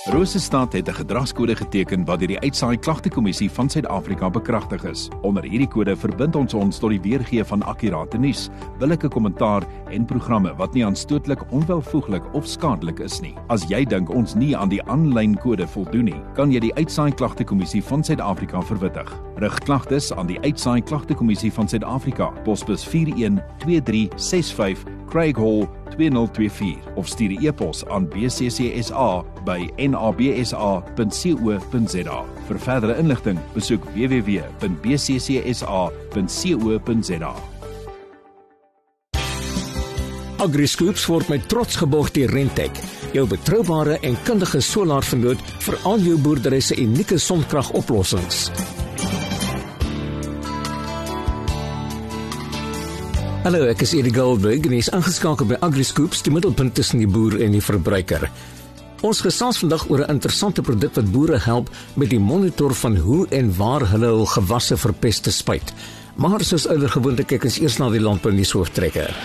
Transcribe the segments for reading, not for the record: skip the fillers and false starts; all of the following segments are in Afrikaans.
Rosestad het 'n gedragskode geteken wat deur die Uitsaai Klagtekommissie van Suid-Afrika bekragtig is. Onder hierdie kode verbind ons tot die weergee van akkurate nuus, billike kommentaar en programme wat nie aanstootlik, onwelvoeglik of skadelik is nie. As jy dink ons nie aan die aanlyn kode voldoen nie, kan jy die Uitsaai Klagtekommissie van Suid-Afrika verwittig. Rig klagtes aan die Uitsaai Klagtekommissie van Suid-Afrika, posbus 412365, Craig Hall 2024 of stuur 'n e-pos aan bccsa@nabsa.co.za. Vir verdere inligting, besoek www.bccsa.co.za. AgriScoops word met trots geborg deur Rentec, jou betroubare en kundige solaarvernoot vir al jou boerdery se unieke sonkragoplossings. Hallo, ek is Eddie Goldberg en jy is ingeskakel by AgriScoops, die middelpunt tussen die boer en die verbruiker. Ons gesels vandag oor 'n interessante produk wat boere help met die monitor van hoe en waar hulle hul gewasse vir peste spuit. Maar soos ouer gewoonte kyk ons eers na die landbounuushooftrekker.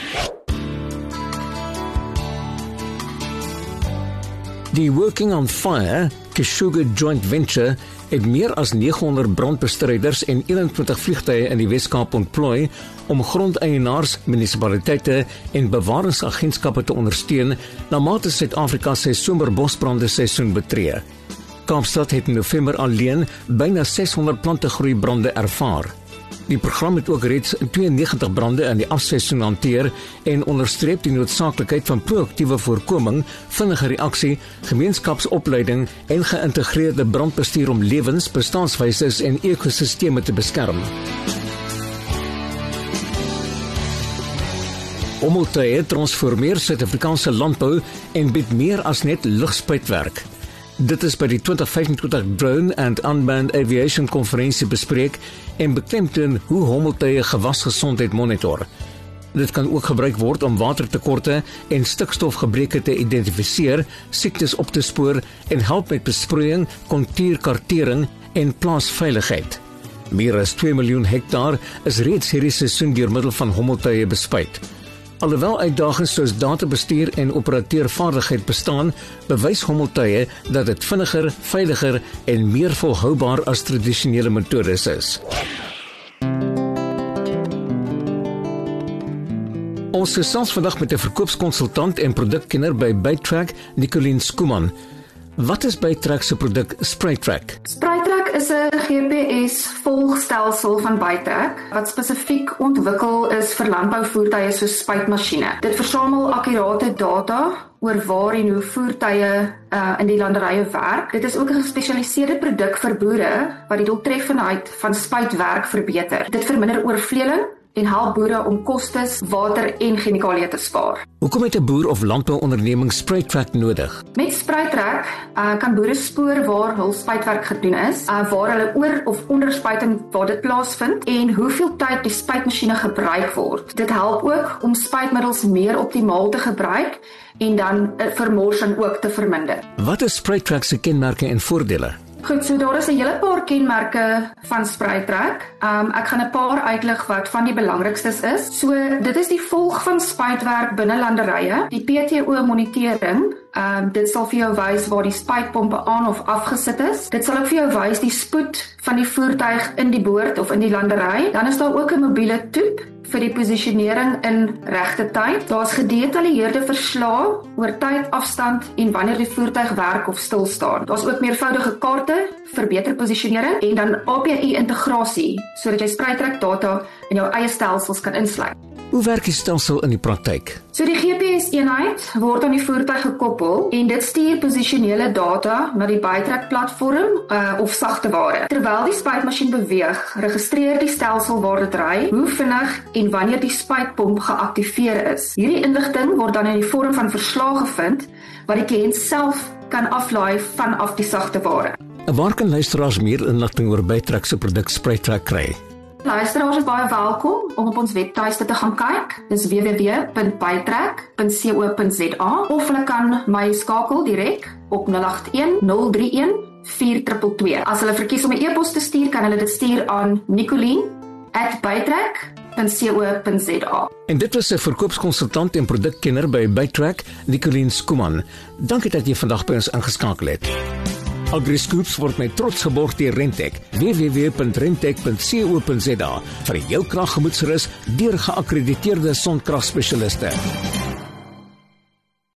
Die Working on Fire, Kishuga Joint Venture, het meer as 900 brandbestryders en 21 vliegtuie in die Wes-Kaap ontplooi om grondeienaars, munisipaliteite en bewaringsagentskappe te ondersteun na mate Suid-Afrika sy somerbosbrande seisoen betree. Kaapstad het in November alleen byna 600 plantegroeibrande ervaar. Die program het ook reeds 92 brande in die afseisoen hanteer en onderstreep die noodsaaklikheid van proaktiewe voorkoming, vinnige reaksie, gemeenskapsopleiding en geïntegreerde brandbestuur om lewens, bestaanswyses en ekosisteme te beskerm. Hommeltuie transformeer Suid-Afrikaanse landbou en bied meer as net lugspuitwerk. Dit is by die 2025 Drone and Unmanned Aviation konferensie bespreek en beklemtoon hoe hommeltuie gewasgesondheid monitor. Dit kan ook gebruik word om watertekorte en stikstofgebreke te identifiseer, siektes op te spoor en help met besproeiing, kontierkartering en plaasveiligheid. Meer as 2 miljoen hektaar is reeds hierdie seisoen deur middel van hommeltuie bespuit. Alhoewel uitdagings soos databestuur en operateurvaardigheid bestaan, bewys hommeltuie dat dit vinniger, veiliger en meer volhoubaar as tradisionele metodes is. Ons gesels vandag met 'n verkoopskonsultant en produkkenner by Bytrack, Nicoline Skuman. Wat is Bytrack se produk Spraytrack? Spraytrack is 'n GPS-volgstelsel van Bytrack wat spesifiek ontwikkel is vir landbouvoertuie soos spuitmasjiene. Dit versamel akkurate data oor waar en hoe voertuie in die landerye werk. Dit is ook 'n gespesialiseerde produk vir boere wat die doeltreffendheid van spuitwerk verbeter. Dit verminder oorvleeling en help boere om kostes, water en chemikalieë te spaar. Hoekom het 'n boer of landbouonderneming Spraytrack nodig? Met Spraytrack kan boere spoor waar hul spuitwerk gedoen is, waar hulle oor of onderspuiting waar dit plaasvind en hoeveel tyd die spuitmasjiene gebruik word. Dit help ook om spuitmiddels meer optimaal te gebruik en dan vermorsing ook te verminder. Wat is Spraytrack se kenmerke en voordele? Goed, so daar is 'n hele paar kenmerke van Spraytrack. Ek gaan 'n paar uitlig wat van die belangrikstes is. So, dit is die volg van spuitwerk binne landerye. Die PTO monitering, dit sal vir jou wys waar die spuitpompe aan of afgesit is. Dit sal ook vir jou wys die spoed van die voertuig in die boord of in die landery. Dan is daar ook 'n mobiele toep vir die posisionering in regte tyd. Daar's gedetailleerde verslae oor tyd, afstand en wanneer die voertuig werk of stil staan. Daar's ook meervoudige kaarte vir beter posisionering en dan API-integrasie sodat jy Spraytrack data in jou eie stelsels kan insluit. Hoe werk die stelsel in die praktyk? So die GPS-eenheid word aan die voertuig gekoppel en dit stuur posisionele data na die Bytrack-platform of sagte ware. Terwyl die spuitmasjien beweeg, registreer die stelsel waar dit ry, hoe vinnig en wanneer die spuitpomp geaktiveer is. Hierdie inligting word dan in die vorm van verslae gevind wat die kliënt self kan aflaai vanaf die sagte ware. Waar kan luisteraars meer inligting oor Bytrack se produk Spraytrack kry? Luisteraars is baie welkom om op ons webtuiste te gaan kyk. Dis www.bytrack.co.za of hulle kan my skakel direk op 081 031 4222. As hulle verkies om 'n e-pos te stuur, kan hulle dit stuur aan Nicoline@bytrack.co.za. rentec.co.za. En dit was 'n verkoopskonsultant en produkkenner by Bytrack, Nicoline Skuman. Dankie dat jy vandag by ons ingeskakel het. AgriScoops word met trots geborg deur Rentec. www.rentec.co.za vir jou kraggemoedsrus deur geakkrediteerde sonkragspesialiste.